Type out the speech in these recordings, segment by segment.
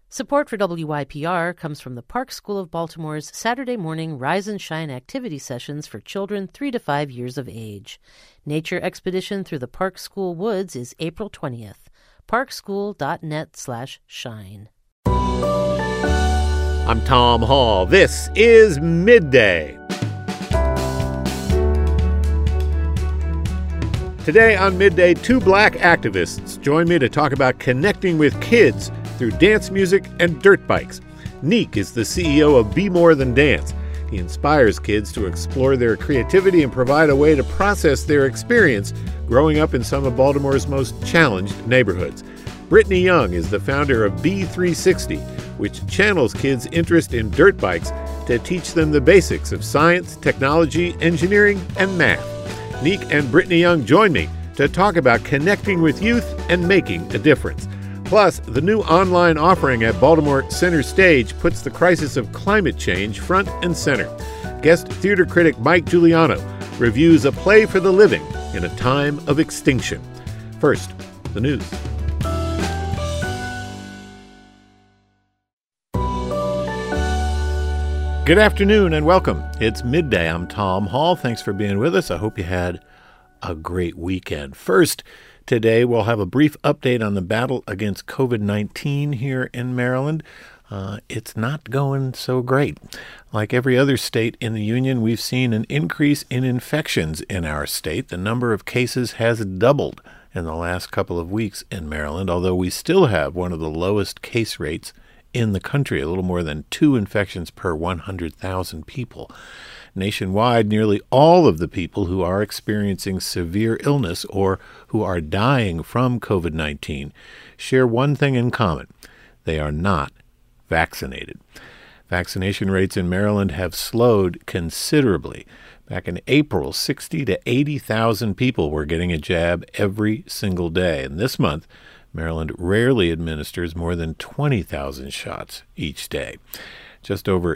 Support for WYPR comes from the Park School of Baltimore's Saturday morning Rise and Shine activity sessions for children 3 to 5 years of age. Nature expedition through the Park School woods is April 20th. parkschool.net/shine. I'm Tom Hall. This is Midday. Today on Midday, two black activists join me to talk about connecting with kids through dance music and dirt bikes. Neek is the CEO of Be More Than Dance. He inspires kids to explore their creativity and provide a way to process their experience growing up in some of Baltimore's most challenged neighborhoods. Brittany Young is the founder of B360, which channels kids' interest in dirt bikes to teach them the basics of science, technology, engineering, and math. Neek and Brittany Young join me to talk about connecting with youth and making a difference. Plus, the new online offering at Baltimore Center Stage puts the crisis of climate change front and center. Guest theater critic Mike Giuliano reviews A Play for the Living in a Time of Extinction. First, the news. Good afternoon and welcome. It's Midday. I'm Tom Hall. Thanks for being with us. I hope you had a great weekend. First, today we'll have a brief update on the battle against COVID-19 here in Maryland. It's not going so great. Like every other state in the union, we've seen an increase in infections in our state. The number of cases has doubled in the last couple of weeks in Maryland, although we still have one of the lowest case rates in the country, a little more than 2 infections per 100,000 people. Nationwide, nearly all of the people who are experiencing severe illness or who are dying from COVID-19 share one thing in common. They are not vaccinated. Vaccination rates in Maryland have slowed considerably. Back in April, 60 to 80,000 people were getting a jab every single day. And this month, Maryland rarely administers more than 20,000 shots each day. Just over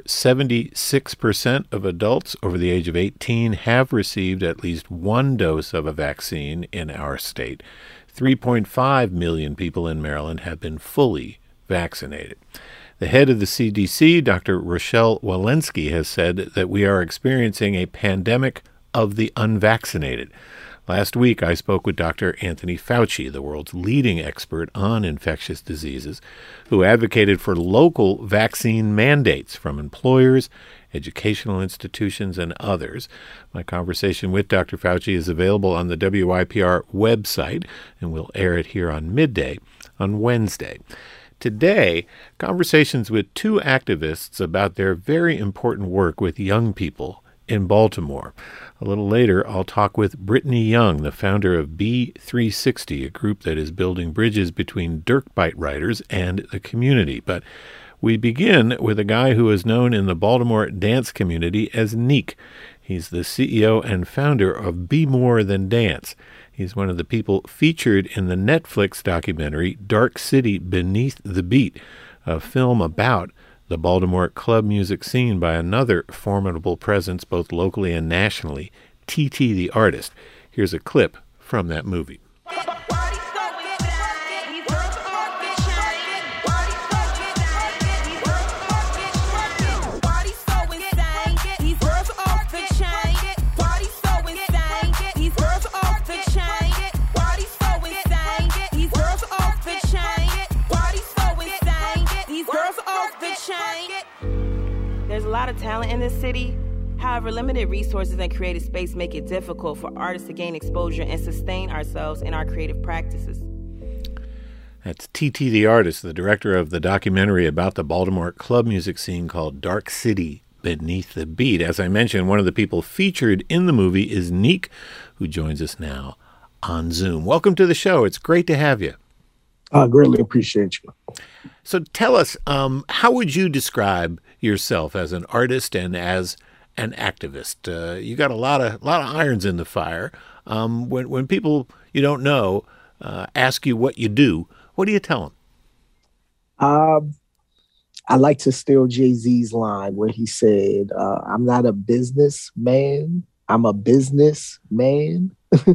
76% of adults over the age of 18 have received at least one dose of a vaccine in our state. 3.5 million people in Maryland have been fully vaccinated. The head of the CDC, Dr. Rochelle Walensky, has said that we are experiencing a pandemic of the unvaccinated. Last week, I spoke with Dr. Anthony Fauci, the world's leading expert on infectious diseases, who advocated for local vaccine mandates from employers, educational institutions, and others. My conversation with Dr. Fauci is available on the WYPR website, and we'll air it here on Midday on Wednesday. Today, conversations with two activists about their very important work with young people in Baltimore. A little later, I'll talk with Brittany Young, the founder of B360, a group that is building bridges between dirt bike riders and the community. But we begin with a guy who is known in the Baltimore dance community as Neek. He's the CEO and founder of Be More Than Dance. He's one of the people featured in the Netflix documentary Dark City Beneath the Beat, a film about the Baltimore club music scene by another formidable presence both locally and nationally, TT the Artist. Here's a clip from that movie. There's a lot of talent in this city. However, limited resources and creative space make it difficult for artists to gain exposure and sustain ourselves in our creative practices. That's TT the Artist, the director of the documentary about the Baltimore club music scene called Dark City Beneath the Beat. As I mentioned, one of the people featured in the movie is Neek, who joins us now on Zoom. Welcome to the show. It's great to have you. I greatly appreciate you. So tell us, how would you describe yourself as an artist and as an activist? You got a lot of irons in the fire. When people you don't know ask you what you do, what do you tell them? I like to steal Jay-Z's line where he said, I'm not a businessman, I'm a businessman.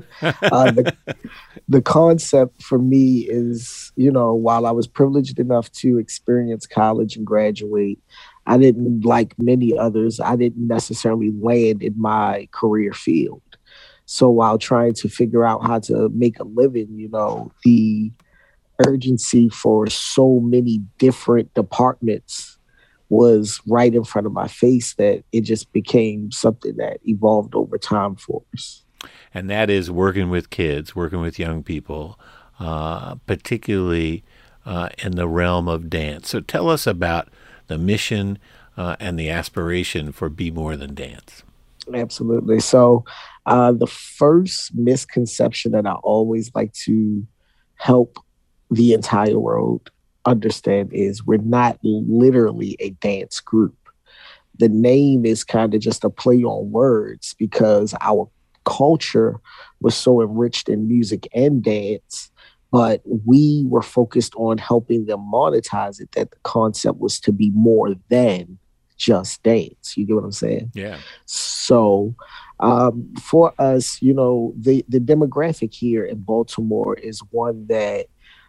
The concept for me is, while I was privileged enough to experience college and graduate, I didn't, like many others, I didn't necessarily land in my career field. So while trying to figure out how to make a living, the urgency for so many different departments was right in front of my face that it just became something that evolved over time for us. And that is working with kids, working with young people, particularly in the realm of dance. So tell us about the mission and the aspiration for Be More Than Dance. Absolutely. So the first misconception that I always like to help the entire world understand is we're not literally a dance group. The name is kind of just a play on words because our culture was so enriched in music and dance, but we were focused on helping them monetize it, that the concept was to be more than just dance. You get what I'm saying? Yeah. So for us, the demographic here in Baltimore is one that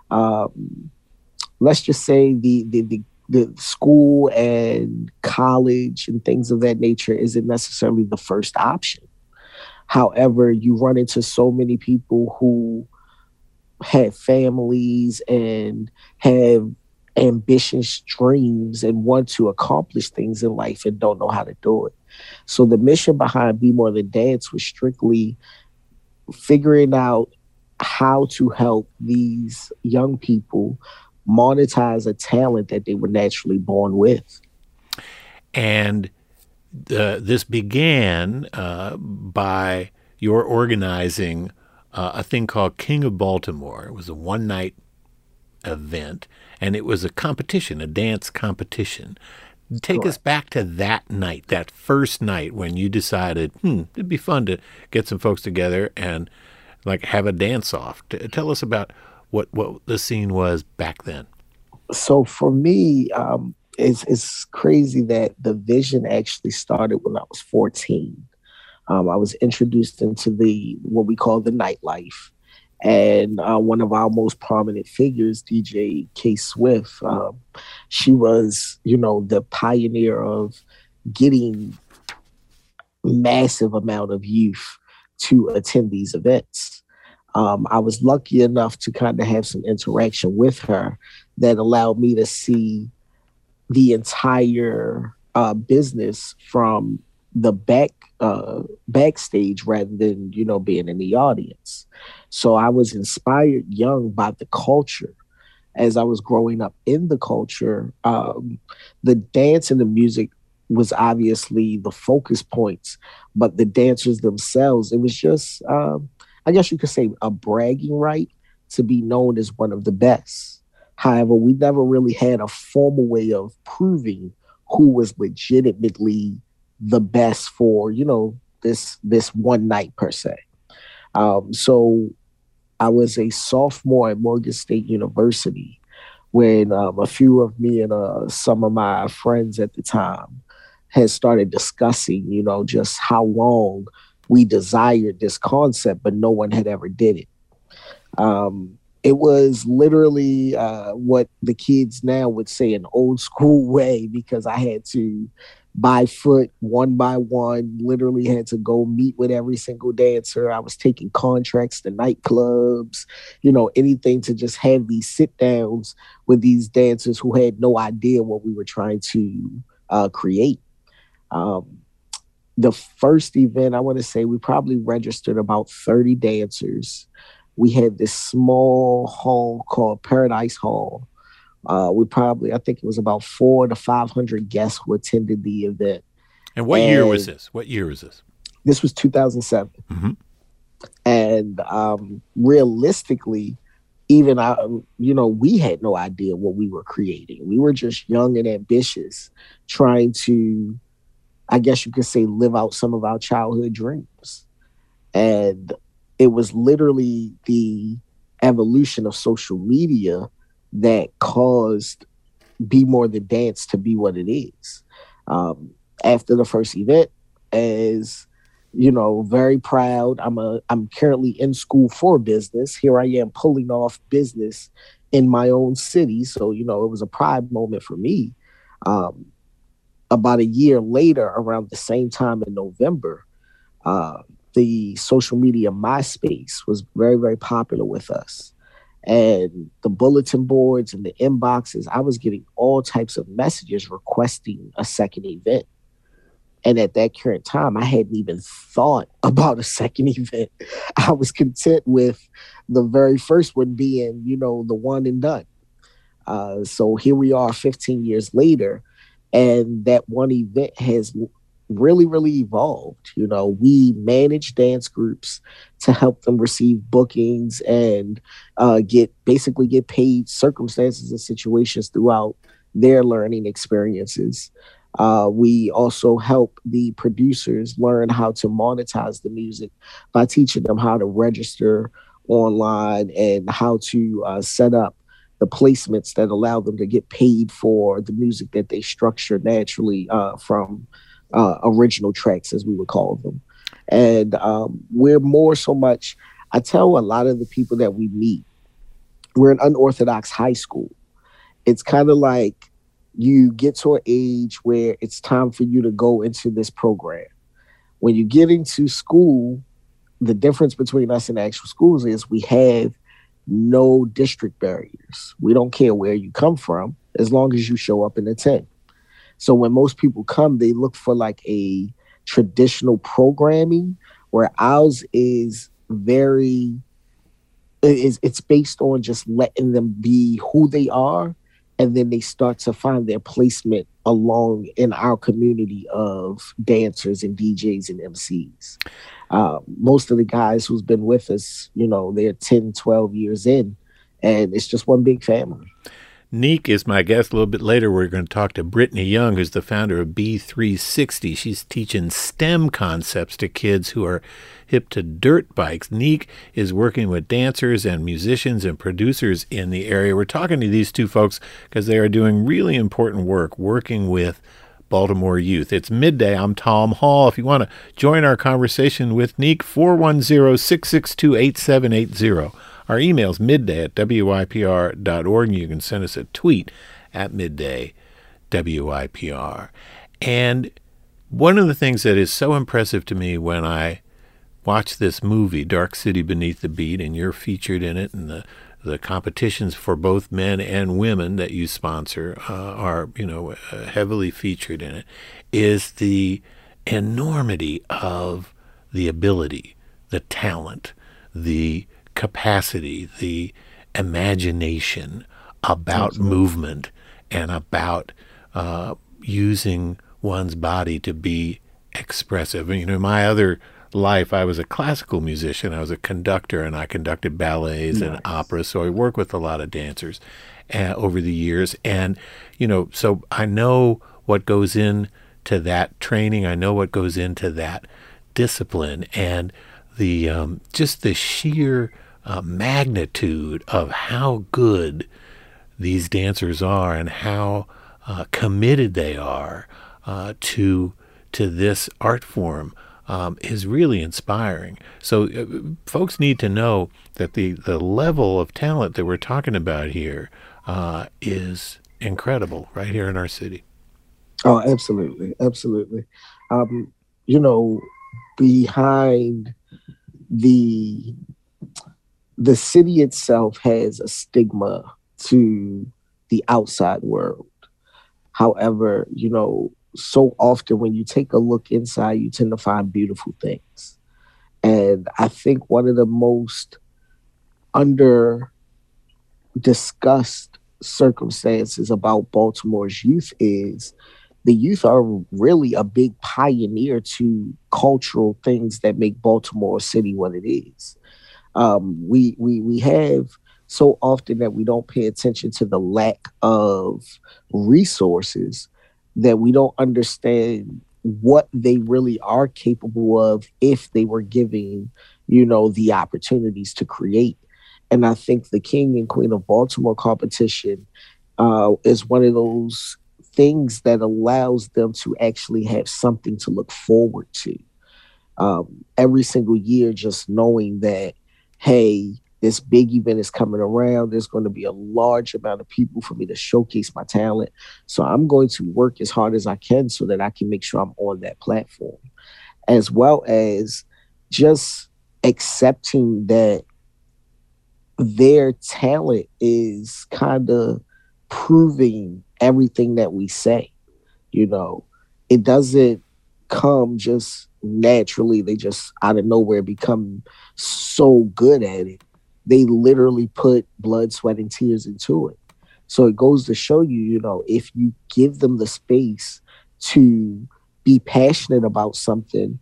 let's just say the school and college and things of that nature isn't necessarily the first option. However, you run into so many people who have families and have ambitious dreams and want to accomplish things in life and don't know how to do it. So the mission behind Be More Than Dance was strictly figuring out how to help these young people monetize a talent that they were naturally born with. And this began by your organizing a thing called King of Baltimore. It was a one-night event, and it was a competition, a dance competition. Take us back to that night, that first night when you decided, it'd be fun to get some folks together and like have a dance-off. Tell us about what the scene was back then. So for me, it's crazy that the vision actually started when I was 14. I was introduced into what we call the nightlife. And one of our most prominent figures, DJ K Swift, she was, the pioneer of getting massive amount of youth to attend these events. I was lucky enough to kind of have some interaction with her that allowed me to see the entire business from the backstage rather than, being in the audience. So I was inspired young by the culture. As I was growing up in the culture, the dance and the music was obviously the focus points, but the dancers themselves, it was just, I guess you could say, a bragging right to be known as one of the best. However, we never really had a formal way of proving who was legitimately the best for, this one night per se. So I was a sophomore at Morgan State University when a few of me and some of my friends at the time had started discussing, just how long we desired this concept, but no one had ever did it. It was literally what the kids now would say an old school way, because I had to by foot, one by one, literally had to go meet with every single dancer. I was taking contracts to nightclubs, anything to just have these sit downs with these dancers who had no idea what we were trying to create. The first event, I want to say we probably registered about 30 dancers. We had this small hall called Paradise Hall. I think it was about 400 to 500 guests who attended the event. And what year was this? What year was this? This was 2007. Mm-hmm. And realistically, even we had no idea what we were creating. We were just young and ambitious, trying to, I guess you could say, live out some of our childhood dreams. And it was literally the evolution of social media that caused Be More Than Dance to be what it is. After the first event, as very proud. I'm currently in school for business. Here I am pulling off business in my own city. So, it was a pride moment for me. Um, about a year later, around the same time in November, the social media MySpace was very, very popular with us. And the bulletin boards and the inboxes, I was getting all types of messages requesting a second event. And at that current time, I hadn't even thought about a second event. I was content with the very first one being, the one and done. So here we are 15 years later, and that one event has really, really evolved. We manage dance groups to help them receive bookings and get paid circumstances and situations throughout their learning experiences. We also help the producers learn how to monetize the music by teaching them how to register online and how to set up the placements that allow them to get paid for the music that they structure naturally from original tracks, as we would call them. And we're more so much, I tell a lot of the people that we meet, we're an unorthodox high school. It's kind of like you get to an age where it's time for you to go into this program. When you get into school, the difference between us and actual schools is we have no district barriers. We don't care where you come from as long as you show up and attend. So when most people come, they look for like a traditional programming, where ours is it's based on just letting them be who they are. And then they start to find their placement along in our community of dancers and DJs and MCs. Most of the guys who's been with us, they're 10, 12 years in, and it's just one big family. Neek is my guest. A little bit later, we're going to talk to Brittany Young, who's the founder of B360. She's teaching STEM concepts to kids who are hip to dirt bikes. Neek is working with dancers and musicians and producers in the area. We're talking to these two folks because they are doing really important work working with Baltimore youth. It's midday. I'm Tom Hall. If you want to join our conversation with Neek, 410-662-8780. Our email's midday@wypr.org, and you can send us a tweet at middaywypr. And one of the things that is so impressive to me when I watch this movie, Dark City Beneath the Beat, and you're featured in it, and the competitions for both men and women that you sponsor are, heavily featured in it, is the enormity of the ability, the talent, the capacity, the imagination about movement and about using one's body to be expressive. In my other life, I was a classical musician. I was a conductor, and I conducted ballets and operas. So I work with a lot of dancers over the years. And, so I know what goes into that training. I know what goes into that discipline, and the just the sheer magnitude of how good these dancers are and how committed they are to this art form is really inspiring. So folks need to know that the level of talent that we're talking about here is incredible right here in our city. Oh, absolutely. Absolutely. Behind the city itself has a stigma to the outside world. However, so often when you take a look inside, you tend to find beautiful things. And I think one of the most under discussed circumstances about Baltimore's youth is the youth are really a big pioneer to cultural things that make Baltimore City what it is. We have so often that we don't pay attention to the lack of resources, that we don't understand what they really are capable of if they were given, the opportunities to create. And I think the King and Queen of Baltimore competition is one of those things that allows them to actually have something to look forward to. every single year, just knowing that, hey, this big event is coming around. There's going to be a large amount of people for me to showcase my talent. So I'm going to work as hard as I can so that I can make sure I'm on that platform, as well as just accepting that their talent is kind of proving everything that we say. You know, it doesn't come just naturally. They just out of nowhere become so good at it. They literally put blood, sweat, and tears into it. So it goes to show you, you know, if you give them the space to be passionate about something,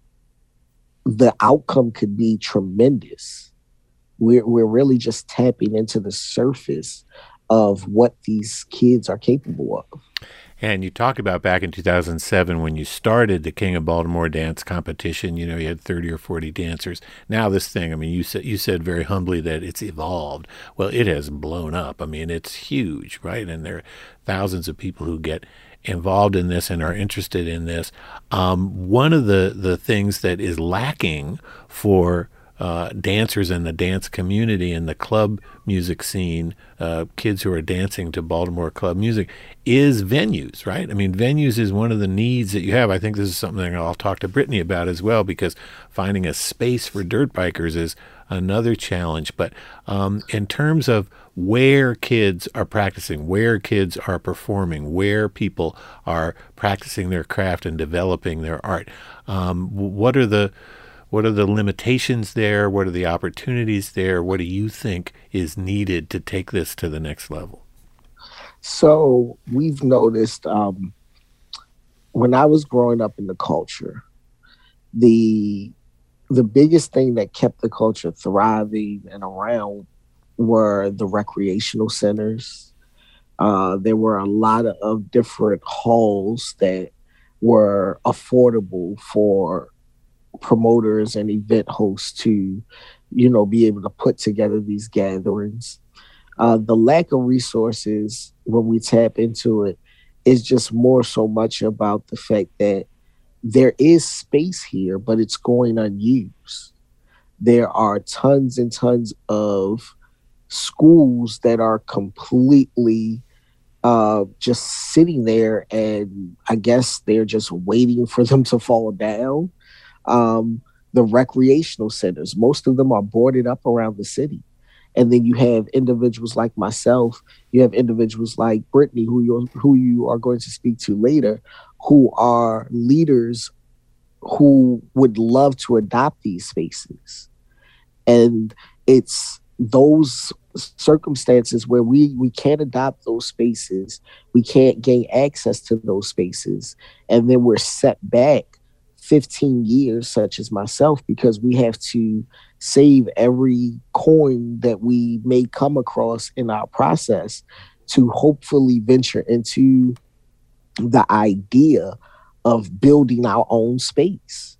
the outcome could be tremendous. We're really just tapping into the surface of what these kids are capable of. And you talked about back in 2007 when you started the King of Baltimore dance competition, you know, you had 30 or 40 dancers. Now this thing, I mean, you said very humbly that it's evolved. Well, it has blown up. I mean, it's huge, right? And there are thousands of people who get involved in this and are interested in this. One of the things that is lacking for dancers in the dance community and the club music scene, kids who are dancing to Baltimore club music, is venues, right? I mean, venues is one of the needs that you have. I think this is something I'll talk to Brittany about as well, because finding a space for dirt bikers is another challenge. But in terms of where kids are practicing, where kids are performing, where people are practicing their craft and developing their art, what are the limitations there? What are the opportunities there? What do you think is needed to take this to the next level? So we've noticed when I was growing up in the culture, the biggest thing that kept the culture thriving and around were the recreational centers. There were a lot of different halls that were affordable for promoters and event hosts to, you know, be able to put together these gatherings. The lack of resources when we tap into it is just more so much about the fact that there is space here, but it's going unused. There are tons and tons of schools that are completely just sitting there, and I guess they're just waiting for them to fall down. The recreational centers, most of them are boarded up around the city. And then you have individuals like myself, you have individuals like Brittany, who you are going to speak to later, who are leaders who would love to adopt these spaces. And it's those circumstances where we can't adopt those spaces, we can't gain access to those spaces, and then we're set back 15 years, such as myself, because we have to save every coin that we may come across in our process to hopefully venture into the idea of building our own space.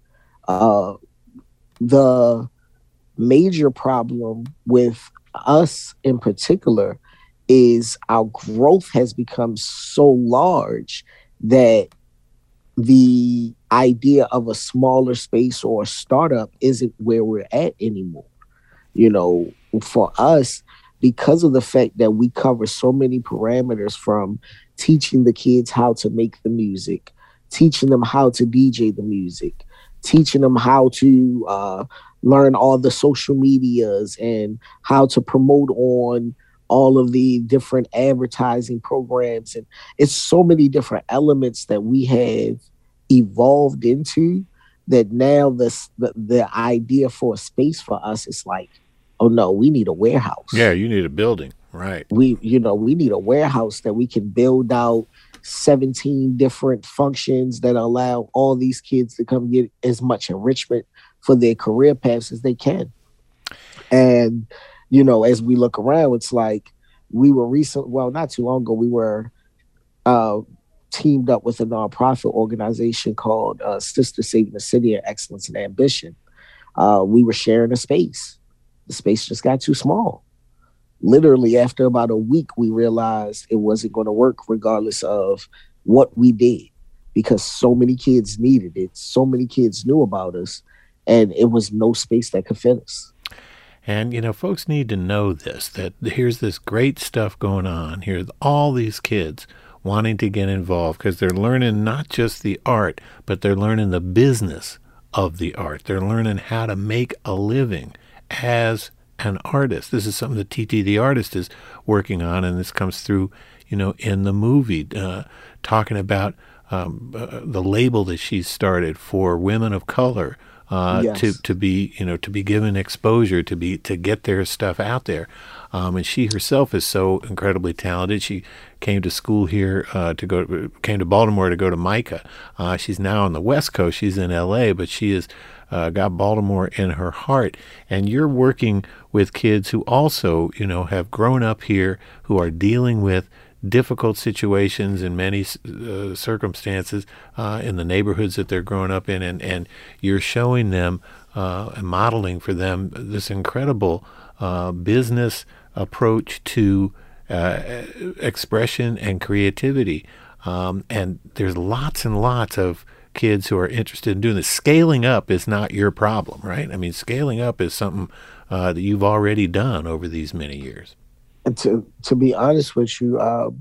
The major problem with us in particular is our growth has become so large that the idea of a smaller space or a startup isn't where we're at anymore. You know, for us, because of the fact that we cover so many parameters, from teaching the kids how to make the music, teaching them how to DJ the music, teaching them how to learn all the social medias and how to promote on all of the different advertising programs. And it's so many different elements that we have evolved into that now the idea for a space for us is like, oh no, we need a warehouse. Yeah, you need a building, right? We need a warehouse that we can build out 17 different functions that allow all these kids to come get as much enrichment for their career paths as they can. And, you know, as we look around, it's like we were not too long ago, we were teamed up with a nonprofit organization called Sisters Saving the City of Excellence and Ambition. We were sharing a space. The space just got too small. Literally, after about a week, we realized it wasn't going to work regardless of what we did, because so many kids needed it. So many kids knew about us and it was no space that could fit us. And, folks need to know this, that here's this great stuff going on. Here's all these kids wanting to get involved because they're learning not just the art, but they're learning the business of the art. They're learning how to make a living as an artist. This is something that TT the artist is working on, and this comes through, in the movie, talking about the label that she's started for women of color. Yes. to be given exposure, to get their stuff out there, and she herself is so incredibly talented. She came to school here came to Baltimore to go to MICA. She's now on the West Coast. She's in L.A., but she has got Baltimore in her heart. And you're working with kids who also have grown up here, who are dealing with difficult situations in many circumstances in the neighborhoods that they're growing up in, and you're showing them and modeling for them this incredible business approach to expression and creativity. And there's lots and lots of kids who are interested in doing this. Scaling up is not your problem, right? I mean, scaling up is something that you've already done over these many years. And to be honest with you,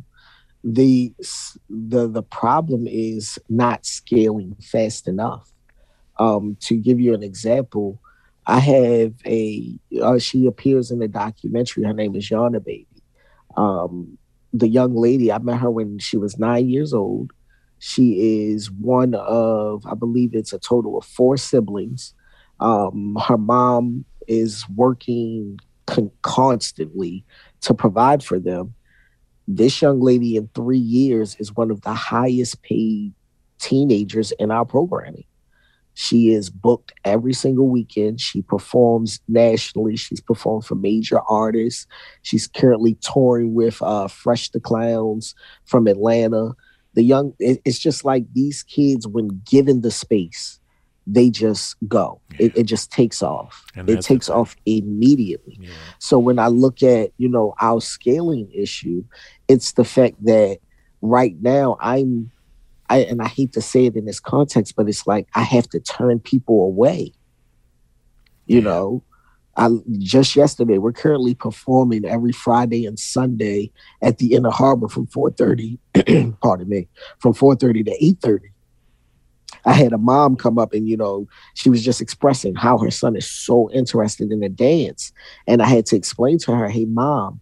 the problem is not scaling fast enough. To give you an example, I have she appears in the documentary. Her name is Yana Baby. The young lady, I met her when she was 9 years old. She is one of, I believe it's a total of 4 siblings. Her mom is working constantly to provide for them. This young lady in 3 years is one of the highest paid teenagers in our programming. She is booked every single weekend. She performs nationally. She's performed for major artists. She's currently touring with Fresh the Clowns from Atlanta. It's just like these kids, when given the space, they just go. Yeah. It just takes off. It takes off immediately. Yeah. So when I look at, our scaling issue, it's the fact that right now and I hate to say it in this context, but it's like I have to turn people away. Just yesterday, we're currently performing every Friday and Sunday at the Inner Harbor from 4:30, pardon me, from 4:30 to 8:30. I had a mom come up and, she was just expressing how her son is so interested in the dance. And I had to explain to her, hey, Mom,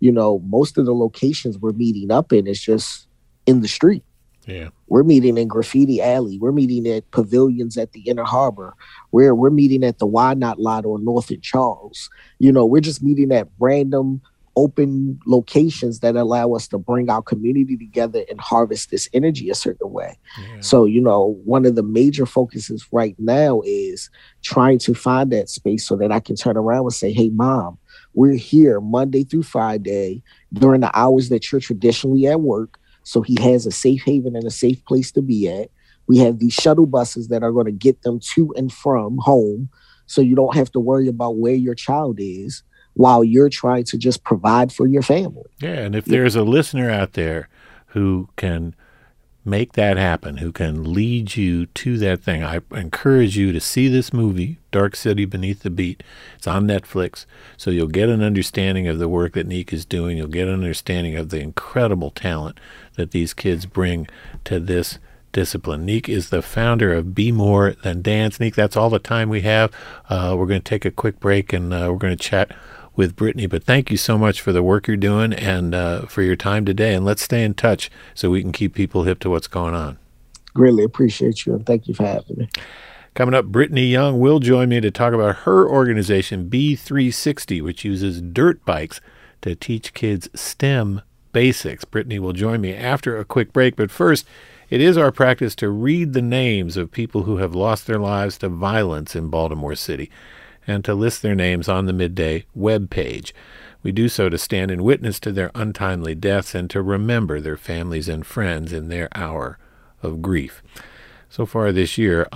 most of the locations we're meeting up in is just in the street. Yeah. We're meeting in Graffiti Alley. We're meeting at pavilions at the Inner Harbor. We're meeting at the Why Not lot on North and Charles. We're just meeting at random open locations that allow us to bring our community together and harvest this energy a certain way. Yeah. So, one of the major focuses right now is trying to find that space so that I can turn around and say, hey, Mom, we're here Monday through Friday during the hours that you're traditionally at work. So he has a safe haven and a safe place to be at. We have these shuttle buses that are going to get them to and from home. So you don't have to worry about where your child is while you're trying to just provide for your family. Yeah, and if there's a listener out there who can make that happen, who can lead you to that thing, I encourage you to see this movie, Dark City Beneath the Beat. It's on Netflix, so you'll get an understanding of the work that Neek is doing. You'll get an understanding of the incredible talent that these kids bring to this discipline. Neek is the founder of Be More Than Dance. Neek, that's all the time we have. We're going to take a quick break, and we're going to chat with Brittany. But thank you so much for the work you're doing and for your time today. And let's stay in touch so we can keep people hip to what's going on. Greatly appreciate you, and thank you for having me. Coming up, Brittany Young will join me to talk about her organization, B360, which uses dirt bikes to teach kids STEM basics. Brittany will join me after a quick break. But first, it is our practice to read the names of people who have lost their lives to violence in Baltimore City, and to list their names on the Midday webpage. We do so to stand in witness to their untimely deaths and to remember their families and friends in their hour of grief. So far this year,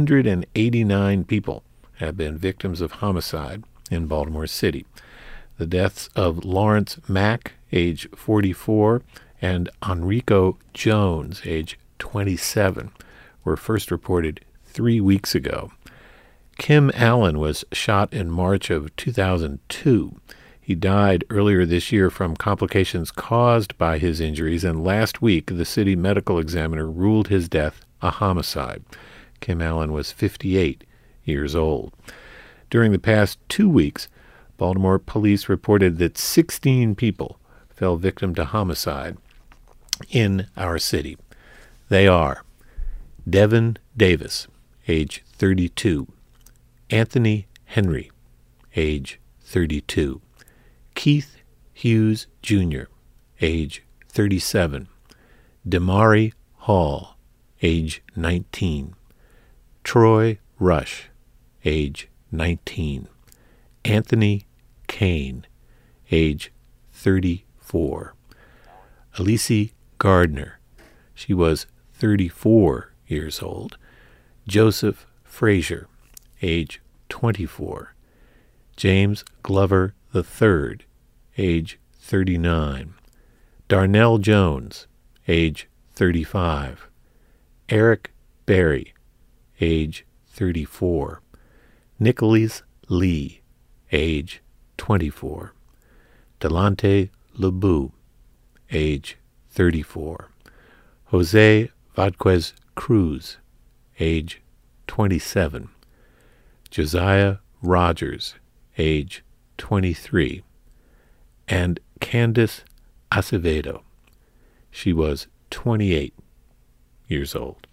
189 people have been victims of homicide in Baltimore City. The deaths of Lawrence Mack, age 44, and Enrico Jones, age 27, were first reported 3 weeks ago. Kim Allen was shot in March of 2002. He died earlier this year from complications caused by his injuries, and last week the city medical examiner ruled his death a homicide. Kim Allen was 58 years old. During the past 2 weeks, Baltimore police reported that 16 people fell victim to homicide in our city. They are Devin Davis, age 32, Anthony Henry, age 32, Keith Hughes Jr., age 37, Damari Hall, age 19, Troy Rush, age 19, Anthony Kane, age 34, Elise Gardner, she was 34 years old, Joseph Frazier, age 24, James Glover III, age 39, Darnell Jones, age 35, Eric Berry, age 34, Nicholas Lee, age 24, Delante Lebeau, age 34, Jose Vadquez Cruz, age 27, Josiah Rogers, age 23, and Candace Acevedo. She was 28 years old.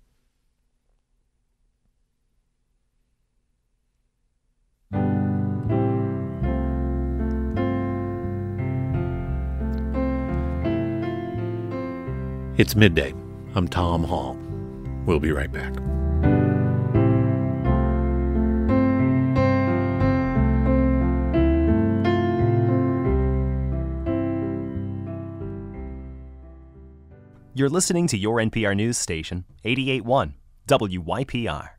It's midday. I'm Tom Hall. We'll be right back. You're listening to your NPR news station, 88.1 WYPR.